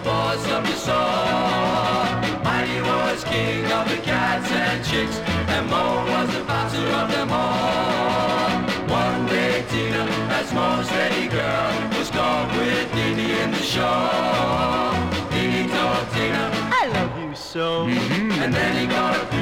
boss of the soul. Mighty was king of the cats and chicks, and Mo was the master of them all. One day Tina, that small steady girl, was caught with Dini in the show. Dini told Tina, I love you so. And then he got a